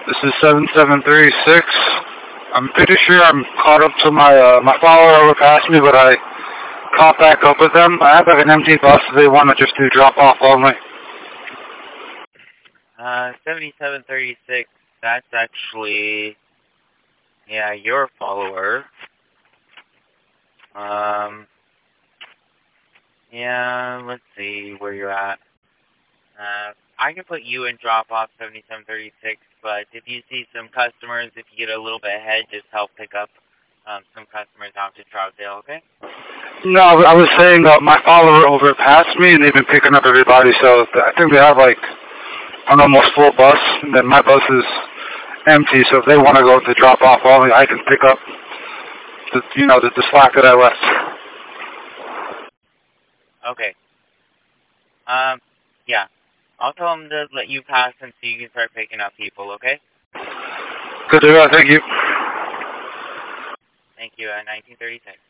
This is 7736. I'm pretty sure I'm caught up to my follower overpassed me, but I caught back up with them. I have like an empty bus. They want to just do drop off only. 7736. That's actually, yeah, your follower. Yeah, let's see where you're at. I can put you in drop off 7736, but if you see some customers, if you get a little bit ahead, just help pick up some customers out to Troutdale, okay? No, I was saying my follower overpassed me, and they've been picking up everybody, so I think they have like an almost full bus, and then my bus is empty, so if they want to go to drop off only, I can pick up the slack that I left. Okay. Yeah. I'll tell them to let you pass and so you can start picking up people, okay? Good to go, thank you. Thank you, 1936.